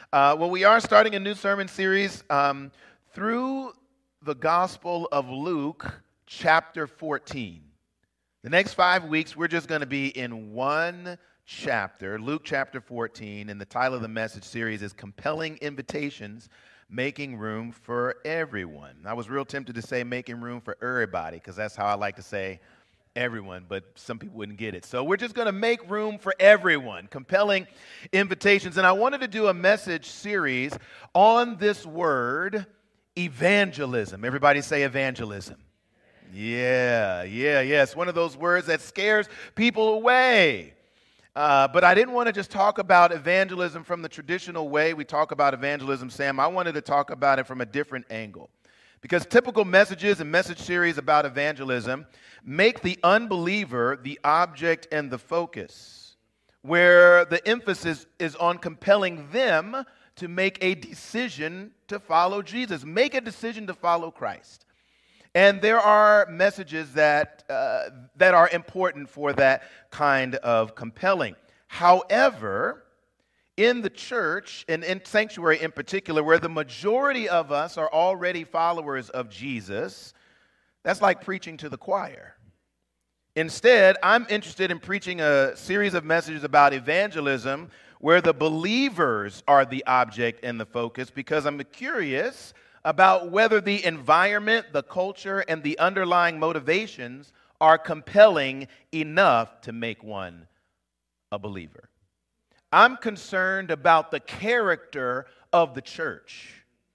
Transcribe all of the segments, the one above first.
Well, we are starting a new sermon series through the Gospel of Luke, chapter 14. The next 5 weeks, we're just going to be in one chapter, Luke chapter 14, and the title of the message series is Compelling Invitations, Making Room for Everyone. I was real tempted to say making room for everybody, because that's how I like to say everyone, but some people wouldn't get it. So we're just going to make room for everyone, compelling invitations. And I wanted to do a message series on this word, evangelism. Everybody say evangelism. Yeah. It's one of those words that scares people away. But I didn't want to just talk about evangelism from the traditional way we talk about evangelism, Sam. I wanted to talk about it from a different angle. Because typical messages and message series about evangelism make the unbeliever the object and the focus, where the emphasis is on compelling them to make a decision to follow Jesus, make a decision to follow Christ. And there are messages that are important for that kind of compelling. However, in the church, and in sanctuary in particular, where the majority of us are already followers of Jesus, that's like preaching to the choir. Instead, I'm interested in preaching a series of messages about evangelism where the believers are the object and the focus, because I'm curious about whether the environment, the culture, and the underlying motivations are compelling enough to make one a believer. I'm concerned about the character of the church.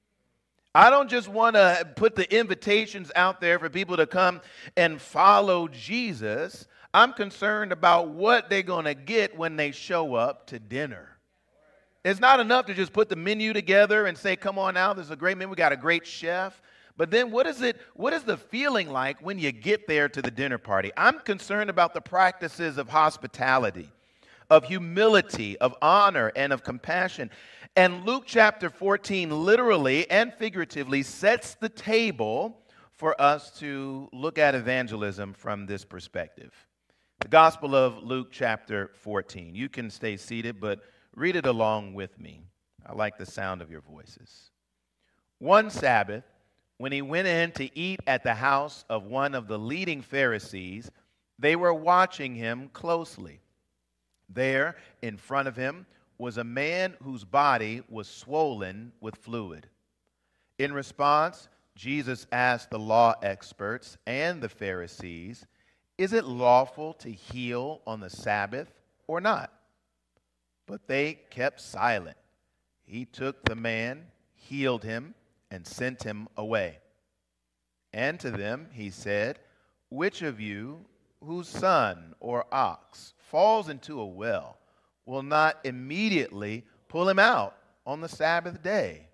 I don't just want to put the invitations out there for people to come and follow Jesus. I'm concerned about what they're going to get when they show up to dinner. It's not enough to just put the menu together and say, come on out, this is a great menu, we got a great chef. But then what is the feeling like when you get there to the dinner party? I'm concerned about the practices of hospitality, of humility, of honor, and of compassion. And Luke chapter 14 literally and figuratively sets the table for us to look at evangelism from this perspective. The Gospel of Luke chapter 14. You can stay seated, but read it along with me. I like the sound of your voices. One Sabbath, when he went in to eat at the house of one of the leading Pharisees, they were watching him closely. There, in front of him, was a man whose body was swollen with fluid. In response, Jesus asked the law experts and the Pharisees, "Is it lawful to heal on the Sabbath or not?" But they kept silent. He took the man, healed him, and sent him away. And to them he said, "Which of you whose son or ox falls into a well will not immediately pull him out on the Sabbath day?"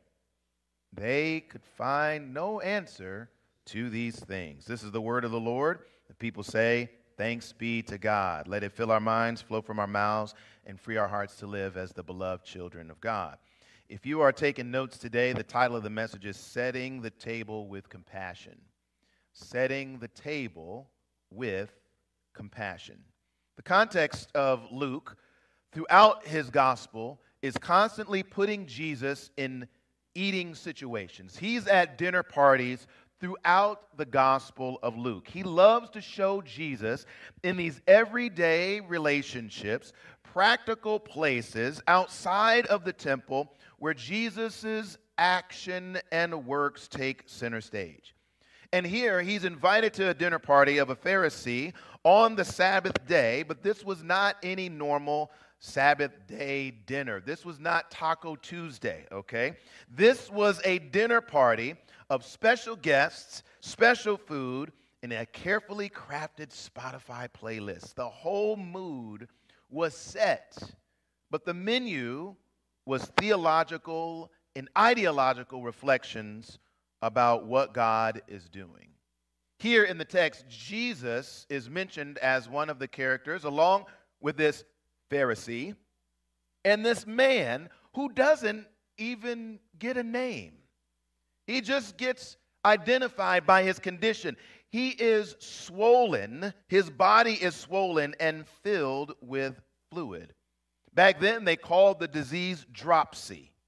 They could find no answer to these things. This is the word of the Lord. The people say, "Thanks be to God. Let it fill our minds, flow from our mouths, and free our hearts to live as the beloved children of God." If you are taking notes today, the title of the message is Setting the Table with Compassion. Setting the Table with Compassion. The context of Luke throughout his gospel is constantly putting Jesus in eating situations. He's at dinner parties throughout the Gospel of Luke. He loves to show Jesus in these everyday relationships, practical places outside of the temple where Jesus' action and works take center stage. And here he's invited to a dinner party of a Pharisee on the Sabbath day, but this was not any normal Sabbath day dinner. This was not Taco Tuesday, okay? This was a dinner party of special guests, special food, and a carefully crafted Spotify playlist. The whole mood was set, but the menu was theological and ideological reflections about what God is doing. Here in the text, Jesus is mentioned as one of the characters, along with this Pharisee and this man who doesn't even get a name. He just gets identified by his condition. He is swollen, his body is swollen and filled with fluid. Back then, they called the disease dropsy.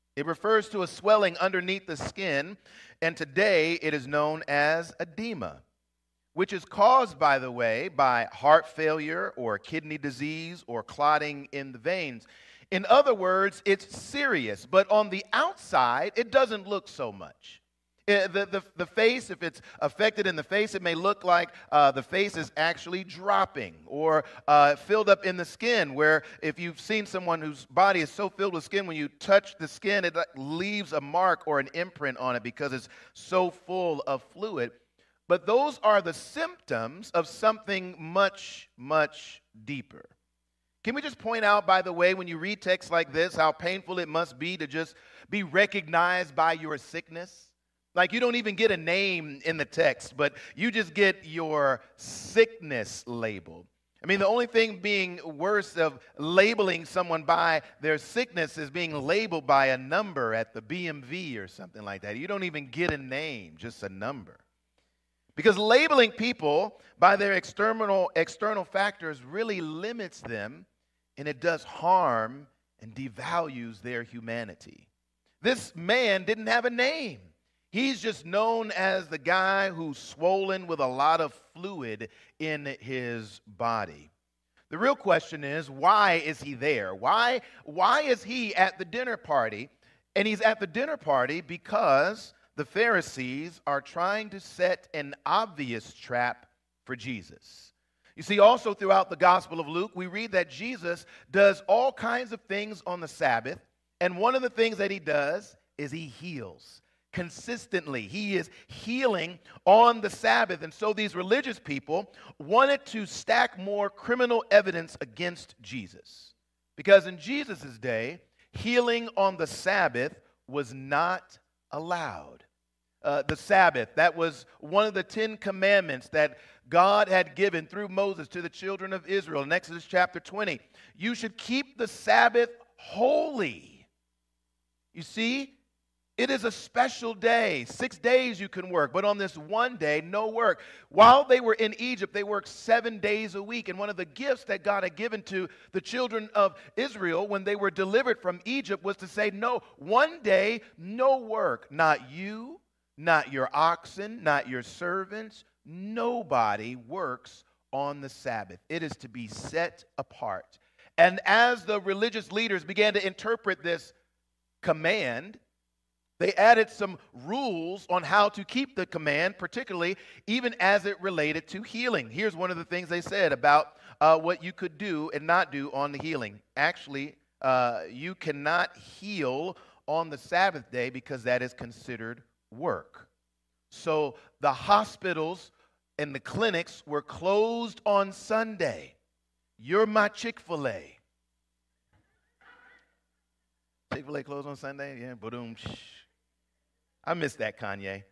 It refers to a swelling underneath the skin, and today it is known as edema, which is caused, by the way, by heart failure or kidney disease or clotting in the veins. In other words, it's serious, but on the outside, it doesn't look so much. The face, if it's affected in the face, it may look like the face is actually dropping or filled up in the skin, where if you've seen someone whose body is so filled with skin, when you touch the skin, it leaves a mark or an imprint on it because it's so full of fluid. But those are the symptoms of something much, much deeper. Can we just point out, by the way, when you read texts like this, how painful it must be to just be recognized by your sickness? Like, you don't even get a name in the text, but you just get your sickness labeled. I mean, the only thing being worse of labeling someone by their sickness is being labeled by a number at the BMV or something like that. You don't even get a name, just a number. Because labeling people by their external factors really limits them, and it does harm and devalues their humanity. This man didn't have a name. He's just known as the guy who's swollen with a lot of fluid in his body. The real question is, why is he there? Why is he at the dinner party? And he's at the dinner party because the Pharisees are trying to set an obvious trap for Jesus. You see, also throughout the Gospel of Luke, we read that Jesus does all kinds of things on the Sabbath, and one of the things that he does is he heals. Consistently, he is healing on the Sabbath. And so these religious people wanted to stack more criminal evidence against Jesus. Because in Jesus' day, healing on the Sabbath was not allowed. The Sabbath, that was one of the 10 commandments that God had given through Moses to the children of Israel. In Exodus chapter 20, you should keep the Sabbath holy. You see, it is a special day. 6 days you can work, but on this one day, no work. While they were in Egypt, they worked 7 days a week. And one of the gifts that God had given to the children of Israel when they were delivered from Egypt was to say, no, one day, no work. Not you, not your oxen, not your servants. Nobody works on the Sabbath. It is to be set apart. And as the religious leaders began to interpret this command, they added some rules on how to keep the command, particularly even as it related to healing. Here's one of the things they said about what you could do and not do on the healing. Actually, you cannot heal on the Sabbath day because that is considered work. So the hospitals and the clinics were closed on Sunday. You're my Chick-fil-A. Chick-fil-A closed on Sunday? Yeah, boom. I missed that, Kanye.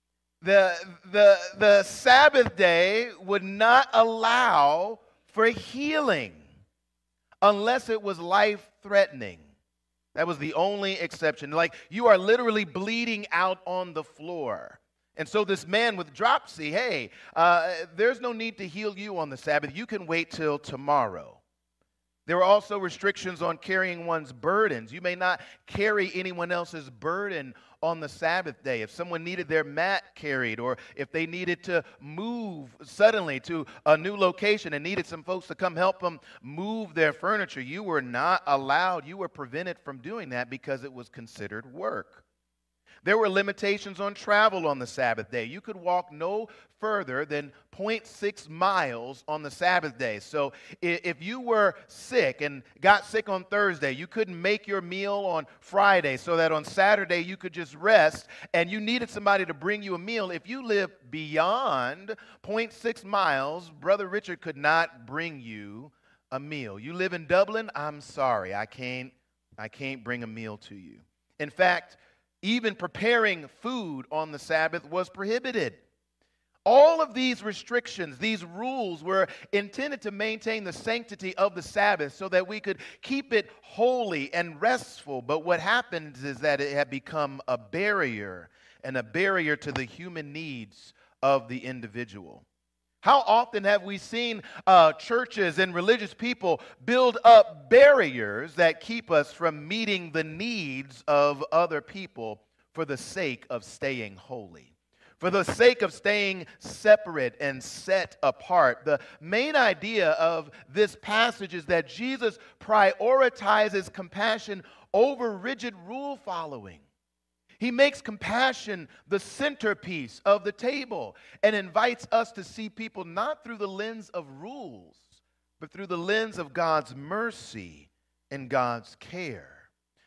The Sabbath day would not allow for healing unless it was life-threatening. That was the only exception. Like, you are literally bleeding out on the floor. And so this man with dropsy, hey, there's no need to heal you on the Sabbath. You can wait till tomorrow. There were also restrictions on carrying one's burdens. You may not carry anyone else's burden on the Sabbath day. If someone needed their mat carried, or if they needed to move suddenly to a new location and needed some folks to come help them move their furniture, you were not allowed. You were prevented from doing that because it was considered work. There were limitations on travel on the Sabbath day. You could walk no further than 0.6 miles on the Sabbath day. So if you were sick and got sick on Thursday, you couldn't make your meal on Friday so that on Saturday you could just rest, and you needed somebody to bring you a meal. If you lived beyond 0.6 miles, Brother Richard could not bring you a meal. You live in Dublin? I'm sorry, I can't bring a meal to you. In fact, even preparing food on the Sabbath was prohibited. All of these restrictions, these rules were intended to maintain the sanctity of the Sabbath so that we could keep it holy and restful. But what happens is that it had become a barrier, and a barrier to the human needs of the individual. How often have we seen churches and religious people build up barriers that keep us from meeting the needs of other people for the sake of staying holy? For the sake of staying separate and set apart. The main idea of this passage is that Jesus prioritizes compassion over rigid rule following. He makes compassion the centerpiece of the table and invites us to see people not through the lens of rules, but through the lens of God's mercy and God's care.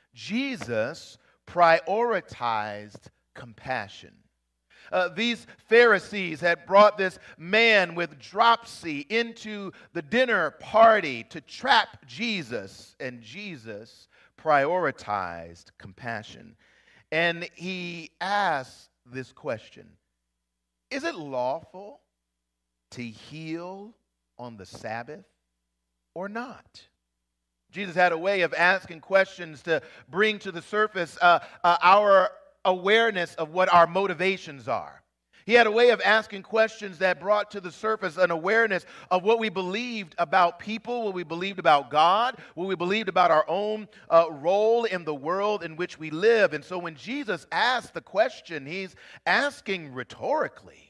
Jesus prioritized compassion. These Pharisees had brought this man with dropsy into the dinner party to trap Jesus, and Jesus prioritized compassion. And he asked this question: is it lawful to heal on the Sabbath or not? Jesus had a way of asking questions to bring to the surface our awareness of what our motivations are. He had a way of asking questions that brought to the surface an awareness of what we believed about people, what we believed about God, what we believed about our own role in the world in which we live. And so when Jesus asked the question, he's asking rhetorically.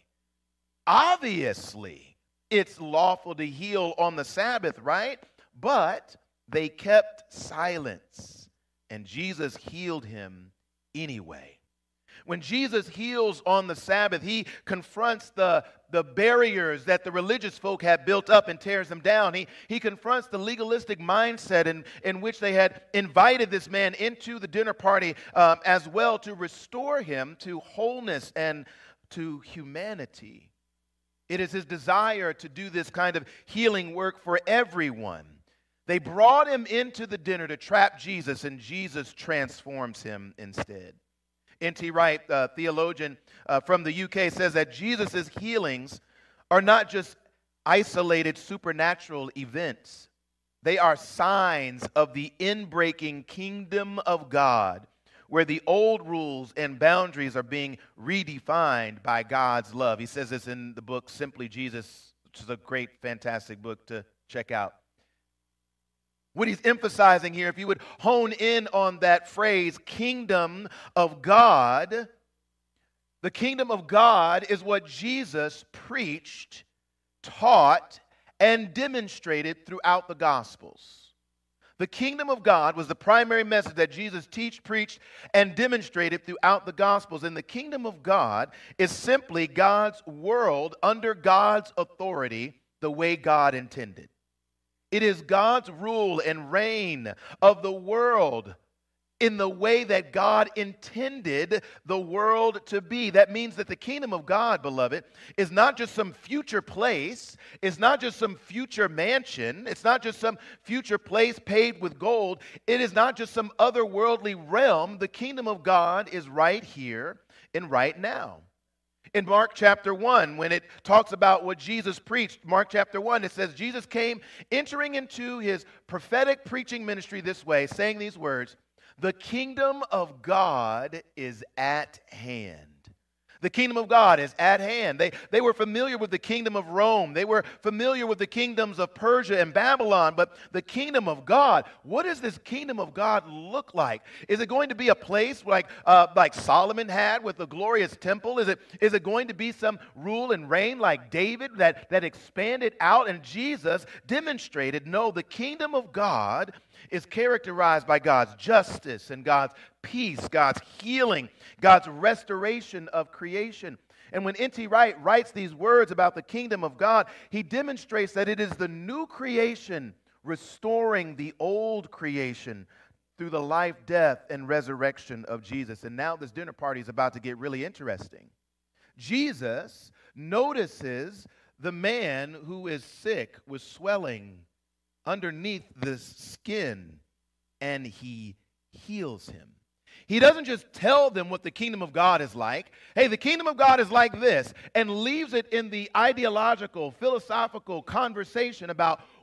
Obviously, it's lawful to heal on the Sabbath, right? But they kept silence, and Jesus healed him anyway. When Jesus heals on the Sabbath, he confronts the barriers that the religious folk had built up and tears them down. He confronts the legalistic mindset in which they had invited this man into the dinner party as well, to restore him to wholeness and to humanity. It is his desire to do this kind of healing work for everyone. They brought him into the dinner to trap Jesus, and Jesus transforms him instead. N.T. Wright, theologian from the UK, says that Jesus' healings are not just isolated supernatural events. They are signs of the inbreaking kingdom of God, where the old rules and boundaries are being redefined by God's love. He says this in the book Simply Jesus, which is a great, fantastic book to check out. What he's emphasizing here, if you would hone in on that phrase, kingdom of God, the kingdom of God is what Jesus preached, taught, and demonstrated throughout the Gospels. The kingdom of God was the primary message that Jesus preached, and demonstrated throughout the Gospels. And the kingdom of God is simply God's world under God's authority, the way God intended. It is God's rule and reign of the world in the way that God intended the world to be. That means that the kingdom of God, beloved, is not just some future place. It's not just some future mansion. It's not just some future place paved with gold. It is not just some otherworldly realm. The kingdom of God is right here and right now. In Mark chapter 1, when it talks about what Jesus preached, Mark chapter 1, it says, Jesus came entering into his prophetic preaching ministry this way, saying these words, "The kingdom of God is at hand." The kingdom of God is at hand. They were familiar with the kingdom of Rome. They were familiar with the kingdoms of Persia and Babylon. But the kingdom of God, what does this kingdom of God look like? Is it going to be a place like Solomon had with the glorious temple? Is it going to be some rule and reign like David that expanded out? And Jesus demonstrated, no, the kingdom of God is characterized by God's justice and God's peace, God's healing, God's restoration of creation. And when N.T. Wright writes these words about the kingdom of God, he demonstrates that it is the new creation restoring the old creation through the life, death, and resurrection of Jesus. And now this dinner party is about to get really interesting. Jesus notices the man who is sick with swelling underneath the skin, and he heals him. He doesn't just tell them what the kingdom of God is like. Hey, the kingdom of God is like this, and leaves it in the ideological, philosophical conversation about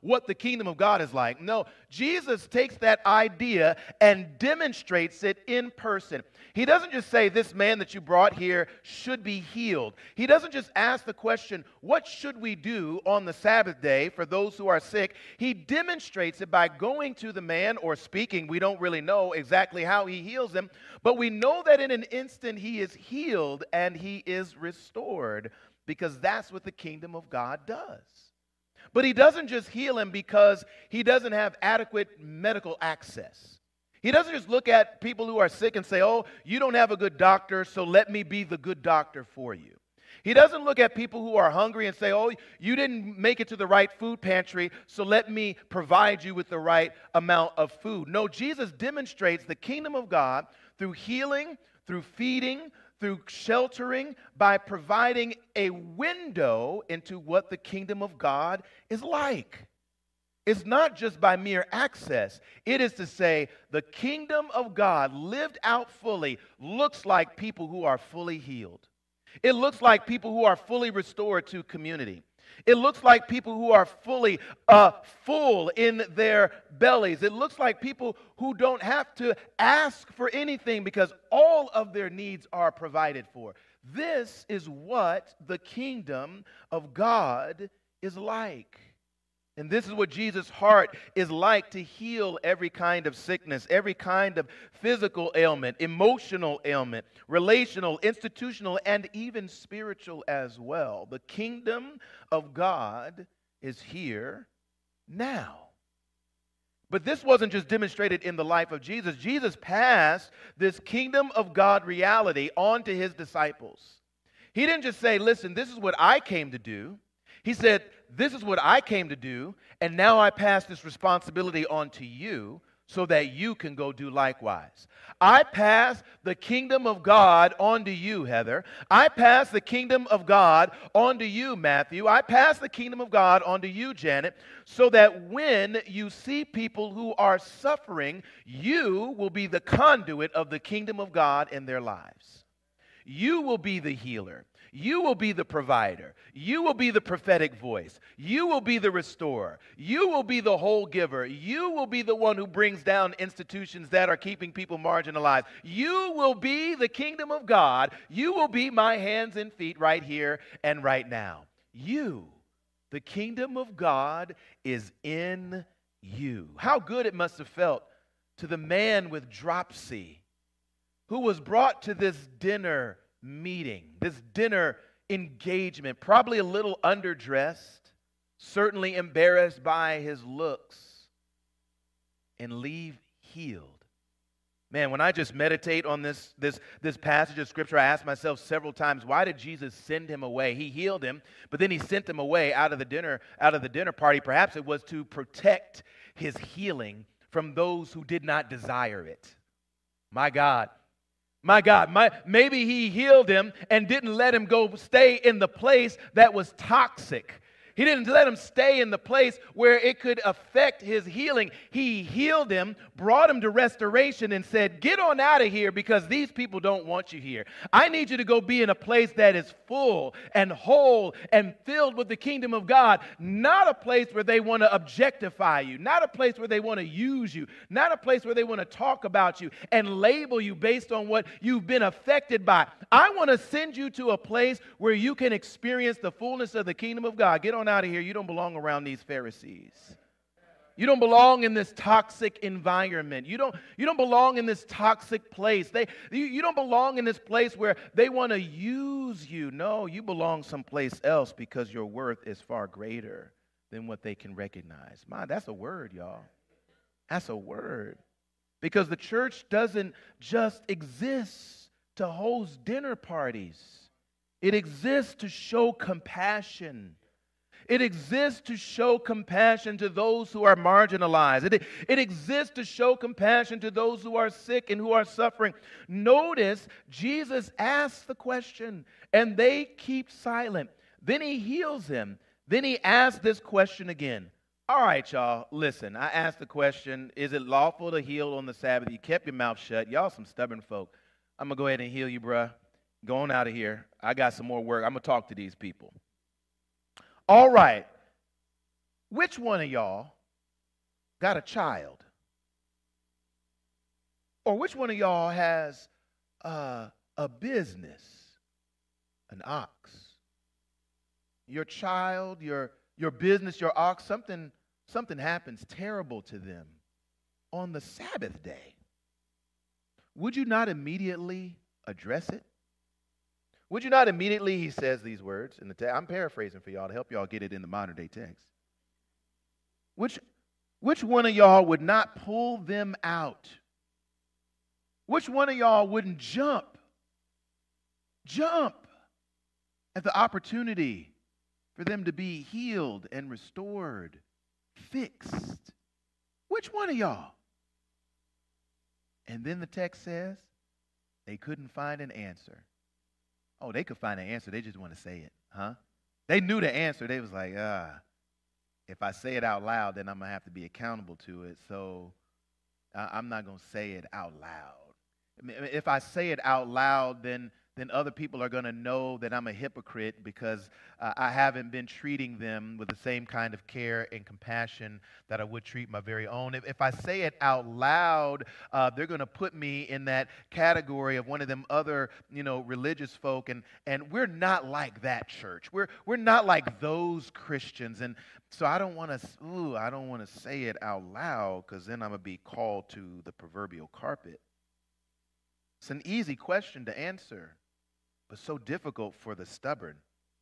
what the kingdom of God is like. No, Jesus takes that idea and demonstrates it in person. He doesn't just say, this man that you brought here should be healed. He doesn't just ask the question, what should we do on the Sabbath day for those who are sick? He demonstrates it by going to the man or speaking. We don't really know exactly how he heals him, but we know that in an instant he is healed and he is restored, because that's what the kingdom of God does. But he doesn't just heal him because he doesn't have adequate medical access. He doesn't just look at people who are sick and say, oh, you don't have a good doctor, so let me be the good doctor for you. He doesn't look at people who are hungry and say, oh, you didn't make it to the right food pantry, so let me provide you with the right amount of food. No, Jesus demonstrates the kingdom of God through healing, through feeding, through sheltering, by providing a window into what the kingdom of God is like. It's not just by mere access. It is to say the kingdom of God lived out fully looks like people who are fully healed. It looks like people who are fully restored to community. It looks like people who are fully full in their bellies. It looks like people who don't have to ask for anything because all of their needs are provided for. This is what the kingdom of God is like. And this is what Jesus' heart is like, to heal every kind of sickness, every kind of physical ailment, emotional ailment, relational, institutional, and even spiritual as well. The kingdom of God is here now. But this wasn't just demonstrated in the life of Jesus. Jesus passed this kingdom of God reality on to his disciples. He didn't just say, listen, this is what I came to do. He said, this is what I came to do, and now I pass this responsibility on to you so that you can go do likewise. I pass the kingdom of God on to you, Heather. I pass the kingdom of God on to you, Matthew. I pass the kingdom of God on to you, Janet, so that when you see people who are suffering, you will be the conduit of the kingdom of God in their lives. You will be the healer. You will be the provider. You will be the prophetic voice. You will be the restorer. You will be the whole giver. You will be the one who brings down institutions that are keeping people marginalized. You will be the kingdom of God. You will be my hands and feet right here and right now. You, the kingdom of God, is in you. How good it must have felt to the man with dropsy who was brought to this dinner meeting, this dinner engagement, probably a little underdressed, certainly embarrassed by his looks, and leave healed. Man, when I just meditate on this passage of Scripture, I ask myself several times, why did Jesus send him away? He healed him, but then he sent him away out of the dinner party. Perhaps it was to protect his healing from those who did not desire it. My God. Maybe he healed him and didn't let him go stay in the place that was toxic. He didn't let him stay in the place where it could affect his healing. He healed him, brought him to restoration, and said, get on out of here because these people don't want you here. I need you to go be in a place that is full and whole and filled with the kingdom of God, not a place where they want to objectify you, not a place where they want to use you, not a place where they want to talk about you and label you based on what you've been affected by. I want to send you to a place where you can experience the fullness of the kingdom of God. Get on out of here. You don't belong around these Pharisees. You don't belong in this toxic environment. You don't belong in this toxic place. You don't belong in this place where they want to use you. No, you belong someplace else because your worth is far greater than what they can recognize. Man, that's a word, y'all. That's a word. Because the church doesn't just exist to host dinner parties. It exists to show compassion. It exists to show compassion to those who are marginalized. It exists to show compassion to those who are sick and who are suffering. Notice Jesus asks the question, and they keep silent. Then he heals him. Then he asks this question again. All right, y'all, listen. I asked the question, is it lawful to heal on the Sabbath? You kept your mouth shut. Y'all some stubborn folk. I'm going to go ahead and heal you, bruh. Go on out of here. I got some more work. I'm going to talk to these people. All right, Which one of y'all got a child? Or which one of y'all has a business, an ox? Your child, your business, your ox, something happens terrible to them on the Sabbath day. Would you not immediately address it? Would you not immediately, he says these words in the text. I'm paraphrasing for y'all to help y'all get it in the modern day text. Which one of y'all would not pull them out? Which one of y'all wouldn't jump at the opportunity for them to be healed and restored, fixed? Which one of y'all? And then the text says they couldn't find an answer. Oh, they could find an answer. They just want to say it, huh? They knew the answer. They was like, if I say it out loud, then I'm going to have to be accountable to it. So I'm not going to say it out loud. I mean, if I say it out loud, then other people are going to know that I'm a hypocrite because I haven't been treating them with the same kind of care and compassion that I would treat my very own. If I say it out loud, they're going to put me in that category of one of them other, religious folk, and we're not like that church. We're not like those Christians, and so I don't want to say it out loud because then I'm going to be called to the proverbial carpet. It's an easy question to answer, but so difficult for the stubborn.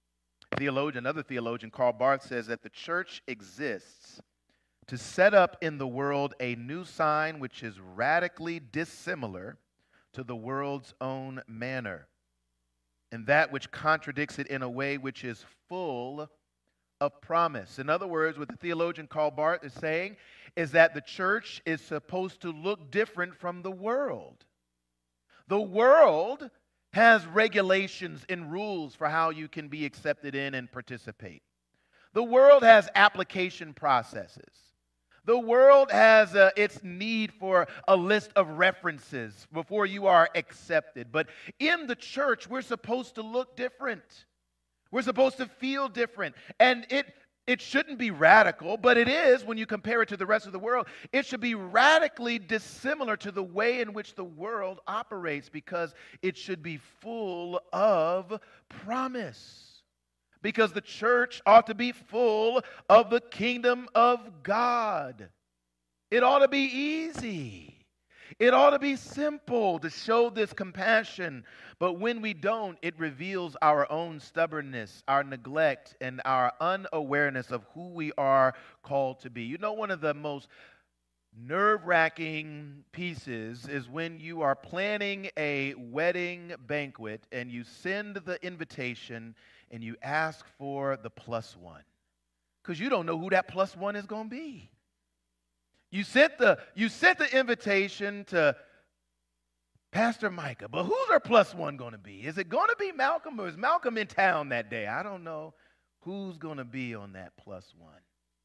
Another theologian, Karl Barth, says that the church exists to set up in the world a new sign which is radically dissimilar to the world's own manner, and that which contradicts it in a way which is full of promise. In other words, what the theologian Karl Barth is saying is that the church is supposed to look different from the world. The world has regulations and rules for how you can be accepted in and participate. The world has application processes. The world has its need for a list of references before you are accepted. But in the church, we're supposed to look different. We're supposed to feel different. And it shouldn't be radical, but it is when you compare it to the rest of the world. It should be radically dissimilar to the way in which the world operates because it should be full of promise. Because the church ought to be full of the kingdom of God. It ought to be easy. It ought to be simple to show this compassion, but when we don't, it reveals our own stubbornness, our neglect, and our unawareness of who we are called to be. One of the most nerve-wracking pieces is when you are planning a wedding banquet and you send the invitation and you ask for the plus one because you don't know who that plus one is going to be. You sent the invitation to Pastor Micah, but who's our plus one going to be? Is it going to be Malcolm, or is Malcolm in town that day? I don't know who's going to be on that plus one.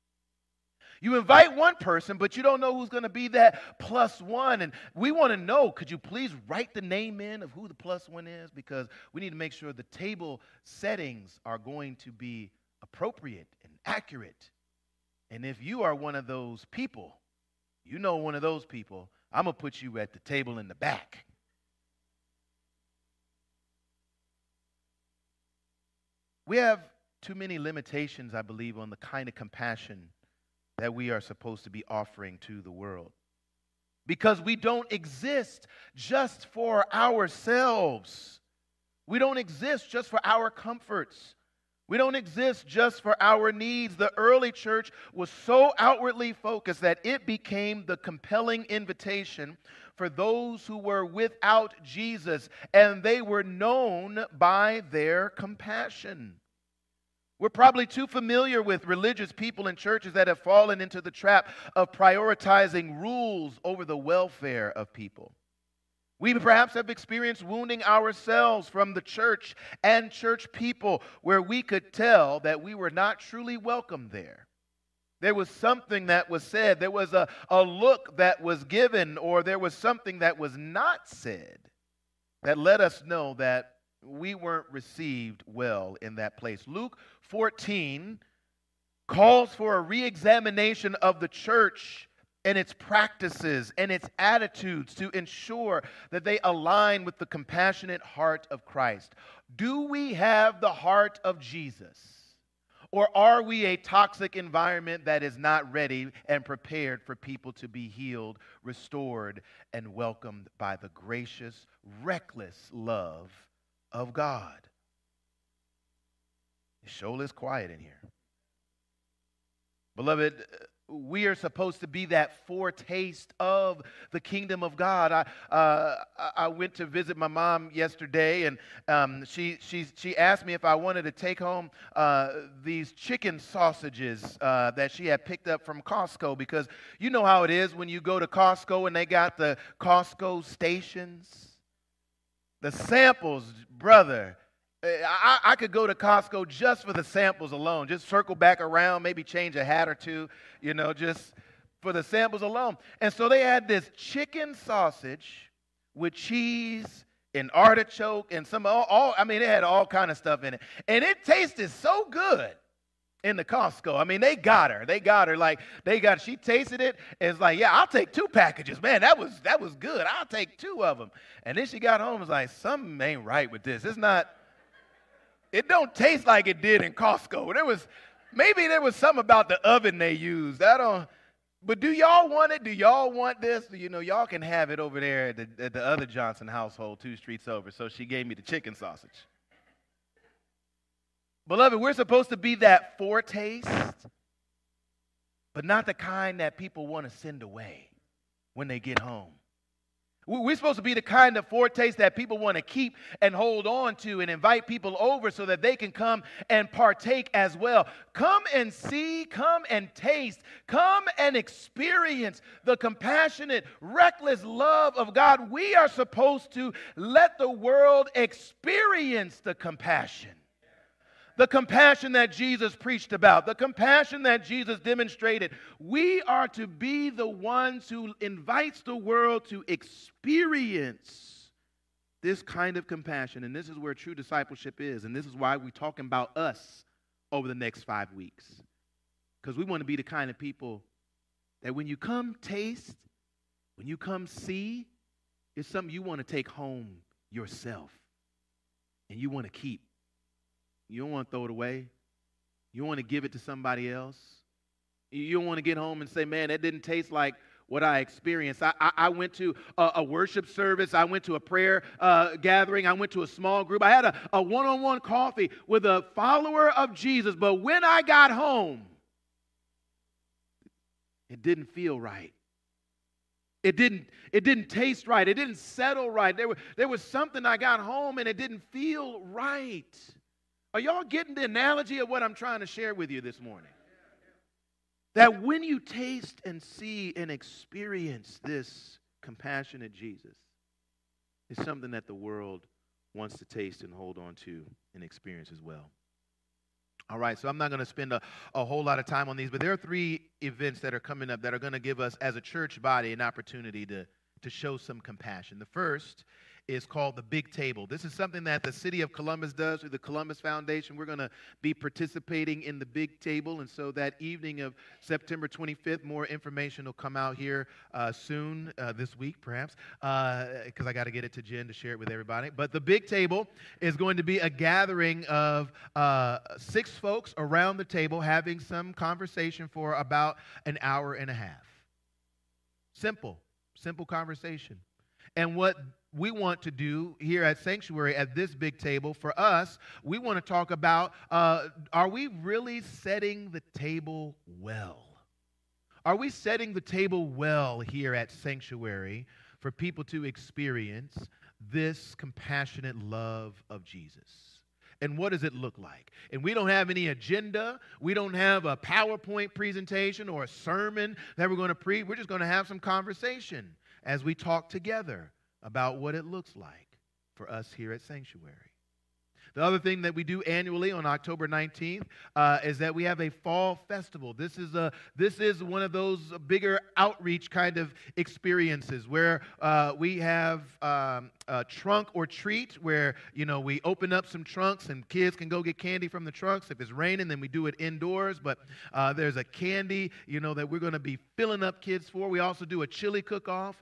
You invite one person, but you don't know who's going to be that plus one. And we want to know, could you please write the name in of who the plus one is? Because we need to make sure the table settings are going to be appropriate and accurate. And if you are one of those people, one of those people, I'm going to put you at the table in the back. We have too many limitations, I believe, on the kind of compassion that we are supposed to be offering to the world. Because we don't exist just for ourselves. We don't exist just for our comforts. We don't exist just for our needs. The early church was so outwardly focused that it became the compelling invitation for those who were without Jesus, and they were known by their compassion. We're probably too familiar with religious people and churches that have fallen into the trap of prioritizing rules over the welfare of people. We perhaps have experienced wounding ourselves from the church and church people where we could tell that we were not truly welcome there. There was something that was said, there was a look that was given, or there was something that was not said that let us know that we weren't received well in that place. Luke 14 calls for a re-examination of the church and its practices and its attitudes to ensure that they align with the compassionate heart of Christ. Do we have the heart of Jesus? Or are we a toxic environment that is not ready and prepared for people to be healed, restored, and welcomed by the gracious, reckless love of God? It sure is quiet in here. Beloved, we are supposed to be that foretaste of the kingdom of God. I went to visit my mom yesterday, and she asked me if I wanted to take home these chicken sausages that she had picked up from Costco, because you know how it is when you go to Costco and they got the Costco stations. The samples, brother. I could go to Costco just for the samples alone. Just circle back around, maybe change a hat or two, just for the samples alone. And so they had this chicken sausage with cheese and artichoke and it had all kind of stuff in it. And it tasted so good in the Costco. They got her. She tasted it and it's like, yeah, I'll take 2 packages. Man, that was good. I'll take 2 of them. And then she got home and was like, something ain't right with this. It don't taste like it did in Costco. Maybe there was something about the oven they used. But do y'all want it? Do y'all want this? Y'all can have it over there at the other Johnson household 2 streets over. So she gave me the chicken sausage. Beloved, we're supposed to be that foretaste, but not the kind that people want to send away when they get home. We're supposed to be the kind of foretaste that people want to keep and hold on to and invite people over so that they can come and partake as well. Come and see, come and taste, come and experience the compassionate, reckless love of God. We are supposed to let the world experience the compassion. The compassion that Jesus preached about, the compassion that Jesus demonstrated. We are to be the ones who invites the world to experience this kind of compassion. And this is where true discipleship is. And this is why we're talking about us over the next 5 weeks. Because we want to be the kind of people that when you come taste, when you come see, it's something you want to take home yourself. And you want to keep. You don't want to throw it away. You want to give it to somebody else. You don't want to get home and say, man, that didn't taste like what I experienced. I went to a worship service. I went to a prayer gathering. I went to a small group. I had a one-on-one coffee with a follower of Jesus. But when I got home, it didn't feel right. It didn't taste right. It didn't settle right. There was something I got home and it didn't feel right. Are y'all getting the analogy of what I'm trying to share with you this morning? That when you taste and see and experience this compassionate Jesus, it's something that the world wants to taste and hold on to and experience as well. All right, so I'm not going to spend a whole lot of time on these, but there are 3 events that are coming up that are going to give us as a church body an opportunity to show some compassion. The first is called the Big Table. This is something that the City of Columbus does through the Columbus Foundation. We're going to be participating in the Big Table, and so that evening of September 25th, more information will come out here soon, this week perhaps, because I got to get it to Jen to share it with everybody. But the Big Table is going to be a gathering of 6 folks around the table having some conversation for about an hour and a half. Simple conversation. And what we want to do here at Sanctuary at this big table, for us, we want to talk about, are we really setting the table well? Are we setting the table well here at Sanctuary for people to experience this compassionate love of Jesus? And what does it look like? And we don't have any agenda. We don't have a PowerPoint presentation or a sermon that we're going to preach. We're just going to have some conversation as we talk together about what it looks like for us here at Sanctuary. The other thing that we do annually on October 19th is that we have a fall festival. This is one of those bigger outreach kind of experiences where we have trunk or treat where, we open up some trunks and kids can go get candy from the trunks. If it's raining, then we do it indoors. But there's a candy, that we're going to be filling up kids for. We also do a chili cook-off.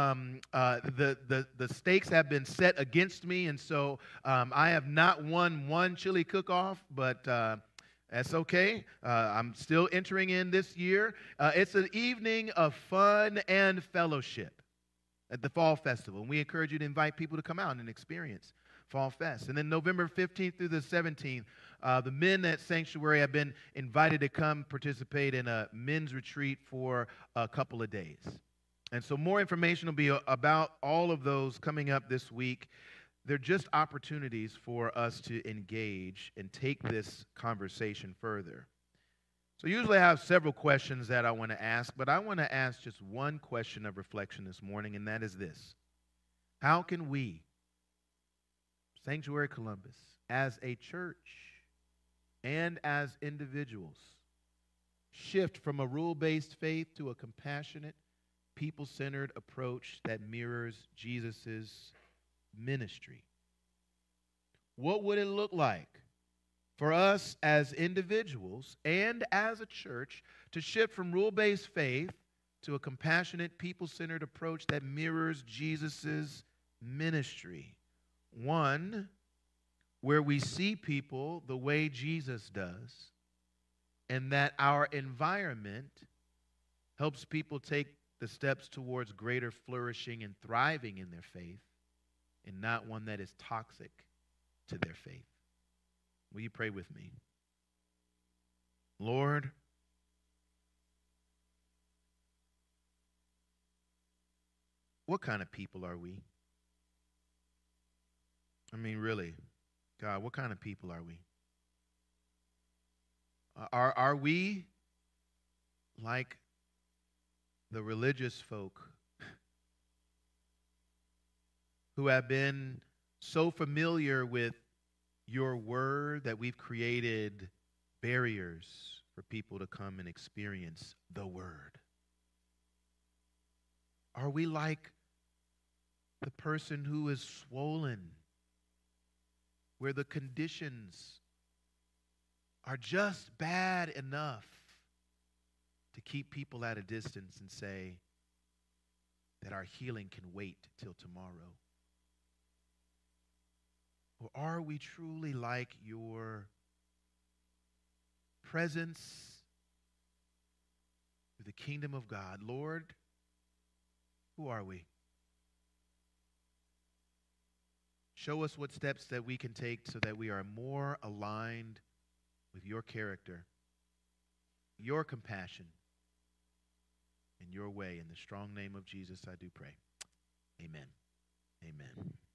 The stakes have been set against me, and so I have not won one chili cook-off, but that's okay. I'm still entering in this year. It's an evening of fun and fellowship at the Fall Festival. And we encourage you to invite people to come out and experience Fall Fest. And then November 15th through the 17th, the men at Sanctuary have been invited to come participate in a men's retreat for a couple of days. And so more information will be about all of those coming up this week. They're just opportunities for us to engage and take this conversation further. So usually I have several questions that I want to ask, but I want to ask just one question of reflection this morning, and that is this. How can we, Sanctuary Columbus, as a church and as individuals, shift from a rule-based faith to a compassionate, people-centered approach that mirrors Jesus' ministry? What would it look like for us as individuals and as a church to shift from rule-based faith to a compassionate, people-centered approach that mirrors Jesus' ministry? One where we see people the way Jesus does, and that our environment helps people take the steps towards greater flourishing and thriving in their faith, and not one that is toxic to their faith. Will you pray with me? Lord, what kind of people are we? I mean, really, God, what kind of people are we? Are we like the religious folk who have been so familiar with your word that we've created barriers for people to come and experience the word? Are we like the person who is swollen, where the conditions are just bad enough to keep people at a distance and say that our healing can wait till tomorrow? Or are we truly like your presence through the kingdom of God? Lord, who are we? Show us what steps that we can take so that we are more aligned with your character, your compassion, and your way. In the strong name of Jesus, I do pray. Amen. Amen.